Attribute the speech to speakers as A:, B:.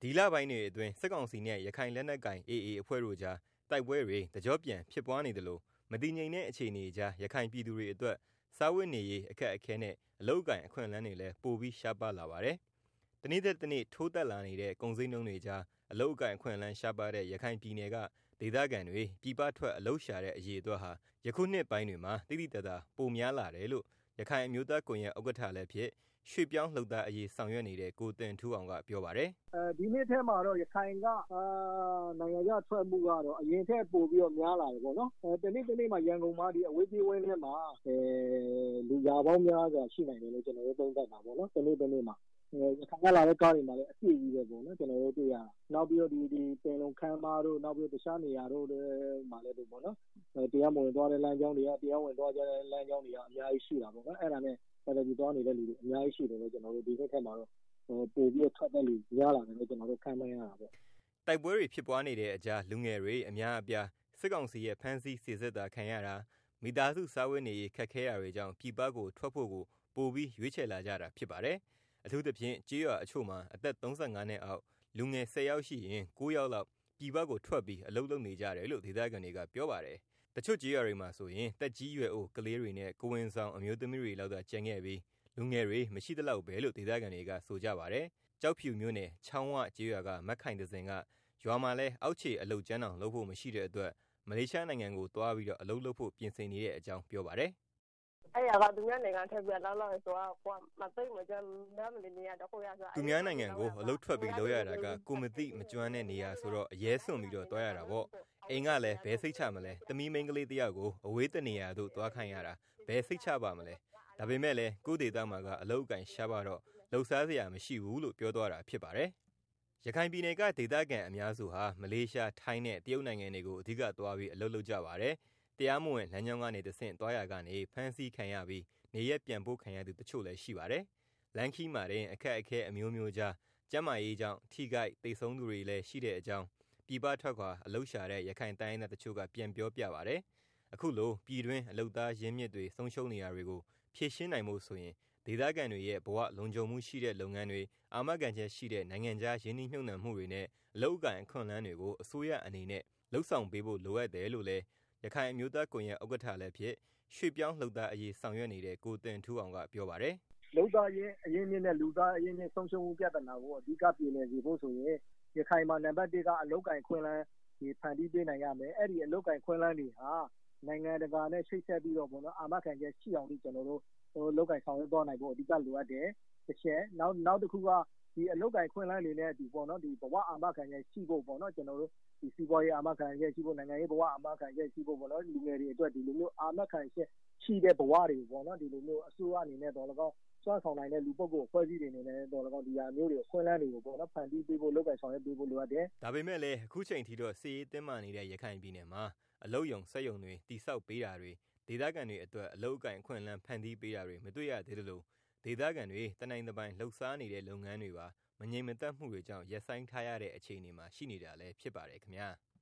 A: ဒီလပိုင်းတွေအတွင်းစစ်ကောင်စီနဲ့ရခိုင်လက်နက်ကိုင် AA အဖွဲ့တို့ကြားတိုက်ပွဲတွေတကြောပြန်ဖြစ်ပွားနေသလိုမတည်ငြိမ်တဲ့အခြေအနေကြားရခိုင်ပြည်သူတွေအတွက်စားဝတ်နေရေးအခက်အခဲနဲ့အလုပ်အကိုင်အခွင့်အလမ်းတွေလည်းပိုပြီးရှားပါလာပါတယ်။တနေ့သက်တနေ့ထိုးတက်လာနေတဲ့ကုန်စည်နှုန်းတွေကြားအလုပ်အကိုင်အခွင့်အလမ်းရှားပါတဲ့ရခိုင်ပြည်နယ်ကဒေသခံတွေပြည်ပထွက်အလုပ်ရှာတဲ့အရေးအတွက်ဟာယခုနှစ်ပိုင်းတွေမှာတိတိတသာပိုများလာတယ်လို့ရခိုင်အမျိုးသားကွန်ရက်ဥက္ကဋ္ဌလည်းဖြစ်ရွှေ့ပြောင်းလှုပ်သားအရေးဆောင်ရွက်နေတဲ့ကိုတင်ထူးအောင်ကပြောပါတယ်
B: ။ဒီနေ့ထဲမှာတော့ရခိုင်ကနိုင်ငံခြားထွက်မှုကတော့အရင်ထက်ပိုပြီးတော့များလာတယ်ပေါ့နော်။တနေ့မှာရန်ကုန်မှာဒီအဝေးပြေးဝင်းထဲမှာလူရာပေါင်းများစွာရှိနိုင်တယ်လို့ကျွန်တော်တို့သုံးသပ်တာပေါ့နော်။တနေ့မှာရခိုင်ကလာတဲ့ကားတွေမှာလည်းအပြည့်ကြီးပဲပေါ့နော်ကျွန်တော်တို့တွေ့ရတာ။နောက်ပြီးတော့ဒီပင်လုံခမ်းမတို့နောက်ပြီးတော့တခြားနေရာတို့မှာလည်းပေါ့နော်။တရားမဝင်သွားတဲ့လမ်းကြောင်းတွေကတရားဝင်သွားကြတဲ့လမ်းကြောင်းတွေကအများကြီးရှိတာပေါ့နော်။အဲ့ဒါနဲ့ဒီသွားနေတဲ့လူတွေအများကြီးရှိတယ်လို့ကျွန်တော်တို့ဒီနေ့ထက်မှာတော့ပို့ပြီးထွက်တဲ့လူရလာတယ်လို့ကျွန်တော်တို့ခံမှန်းရတာပေါ့
A: တိုက်ပွဲတွေဖြစ်ပွားနေတဲ့အကြားလူငယ်တွေအများအပြားစစ်ကောင်စီရဲ့ဖမ်းဆီးစစ်ဆေးတာခံရတာမိသားစုစားဝတ်နေရေးခက်ခဲတာတွေကြောင့်ပြည်ပကိုထွက်ဖို့ကိုပိုပြီးရွေးချယ်လာကြတာဖြစ်ပါတယ်အထူးသဖြင့်ကြေးရွာအချို့မှာအသက်35နှစ်အောက်လူငယ်10ယောက်ရှိရင်9ယောက်လောက်ပြည်ပကိုထွက်ပြီးအလုပ်လုပ်နေကြတယ်လို့ဒေသခံတွေကပြောပါတယ်တချို့ကြေးရွာတွေမှာဆိုရင်တက်ကြီးရွယ်အိုကလေးတွေနဲ့ကိုဝင်ဆောင်အမျိုးသမီးတွေလောက်သာကျန်ခဲ့ပြီးလူငယ်တွေမရှိသလောက်ပဲလို့ဒေသခံတွေကဆိုကြပါတယ်။ကြောက်ဖြူမျိုးနဲ့ချောင်းဝကျေးရွာကမက်ခိုင်တစင်ကရွာမှာလဲအောက်ခြေအလုတ်ကျန်းအောင်လုပ်ဖို့မရှိတဲ့အတွက်မလေးရှားနိုင်ငံကိုသွားပြီးတော့အလုပ်လုပ်ဖို့ပြင်ဆင်နေတဲ့အကြောင်းပြောပါတယ်
C: ။အဲ့ရကသူများနိုင်ငံထက်ပြလောက်လောက်ဆိုတော့ကိုမသိမကြမ်းနားမလည်နေရတော့ကိုရဆို
A: သူများနိုင်ငံကိုအလုပ်ထွက်ပြီးလုပ်ရတာကကိုမသိမကျွမ်းတဲ့နေရာဆိုတော့အရေးစွန့်ပြီးတော့တွားရတာပေါ့။အိမ်ကလည်းဘယ်စိတ်ချမလဲ။သမီးမိန်းကလေးတယောက်ကိုအဝေးတနေရာသို့တွားခိုင်းရတာဘယ်စိတ်ချပါမလဲ။ဒါပေမဲ့လည်းကိုဒေတာမှာကအလုပ်အကင်ရှားပါတော့လှုပ်ရှားစရာမရှိဘူးလို့ပြောသွားတာဖြစ်ပါတယ်။ရခိုင်ပြည်နယ်ကဒေသခံအများစုဟာမလေးရှားထိုင်းနဲ့တရုတ်နိုင်ငံတွေကိုအဓိကသွားပြီးအလုပ်လုပ်ကြပါတယ်။တရားမဝင်လမ်းကြောင်းကနေတဆင့်သွားရကနေဖမ်းဆီးခံရပြီးနေရက်ပြန်ပို့ခံရသူတချို့လည်းရှိပါတယ်။လမ်းခီးမှာတင်အခက်အခဲအမျိုးမျိုးကြားကျန်းမာရေးကြောင့်ထိခိုက်တိတ်ဆုံးသူတွေလည်းရှိတဲ့အကြောင်းပြည်ပထွက်ခွာအလုပ်ရှာတဲ့ရခိုင်တိုင်းသားတချို့ကပြန်ပြောပြပါတယ်။အခုလိုပြည်တွင်းအလုပ်သားရင်းမြစ်တွေဆုံးရှုံးနေရတွေကိုဖြည့်ရှင်းနိုင်ဖို့ဆိုရင်ဒေသခံတွေရဲ့ဘဝလုံခြုံမှုရှိတဲ့လုပ်ငန်းတွေအာမခံချက်ရှိတဲ့နိုင်ငံခြားရင်းနှီးမြှုပ်နှံမှုတွေနဲ့အလုပ်အကိုင်အခွင့်အလမ်းတွေကိုအစိုးရအနေနဲ့လှုပ်ဆောင်ပေးဖို့လိုအပ်တယ်လို့လည်းရခိုင်အမျိုးသားကွန်ရက်ဥက္ကဋ္ဌလည်းဖြစ်ရွှေ့ပြောင်းလှုပ်သားအရေးဆောင်ရွက်နေတဲ့ကိုတင်ထူးအောင်ကပြောပါတယ်
B: လှုပ်သားရေးအရင်မြင့်နဲ့လူသားအရင်မြင့်ဆုံးရှုံးမှုပြဿနာကိုအဓိကပြည်နေစီဖို့ဆိုရင်ရခိုင်မှာနံပါတ်1ကအလုပ်ကိုင်ခွင့်လန်းဒီဖန်တီးပေးနိုင်ရမယ်အဲ့ဒီအလုပ်ကိုင်ခွင့်လန်းတွေဟာနိုင်ငံတကာနဲ့ချိတ်ဆက်ပြီးတော့ပေါ့နော်အာမခံချက်ရှိအောင်ဒီကျွန်တော်တို့လုပ်ကိုင်ဆောင်ရွက်သွားနိုင်ဖို့အဓိကလိုအပ်တယ်တစ်ချက်နောက်တစ်ခုကဒီအလုပ်ကိုင်ခွင့်လန်းတွေနဲ့ဒီပေါ့နော်ဒီဘဝအာမခံချက်ရှိဖို့ပေါ့နော်ကျွန်တော်တို့ဒီစီးပွားရေးအာမခံချက်ရှိဖို့နိုင်ငံရေးဘဝအာမခံချက်ရှိဖို့ပေါ့နော်လူငယ်တွေအတွက်ဒီလိုမျိုးအာမခံချက်ရှိတဲ့ဘဝတွေပေါ့နော်ဒီလိုမျိုးအစိုးရအနေနဲ့တော့လည်းကောင်းစွမ်းဆောင်နိုင်တဲ့လူပုဂ္ဂိုလ်အဖွဲ့အစည်းတွေအနေနဲ့တော့လည်းကောင်းဒီဟာမျိုးတွေခွင့်လန်းတွေကိုပေါ့နော်ဖန်တီးပေးဖို့လုပ်ကိုင်ဆောင်ရွက်ပေးဖို့လိုအပ်တယ်
A: ဒါပေမဲ့လည်းအခုချိန်ထိတော့စီးရေးတင်းမာနေတဲ့ရခိုင်ပြည်နယ်မှာအလုပ်ယုံစက်ယုံတွေတိစောက်ပေးတာတွေဒေသခံတွေအတွက်အလုပ်အကိုင်အခွင့်အလမ်းဖန်တီးပေးတာတွေမတွေ့ရသေးလို့ဒေသခံတွေတနိုင်တပိုင်လှုပ်ရှားနေတဲ့လုပ်ငန်းတွေပါမငြိမ်မသက်မှုတွေကြောင့်ရပ်ဆိုင်းထားရတဲ့အခြေအနေမှာရှိနေတာလည်းဖြစ်ပါတယ်ခင်ဗျာ။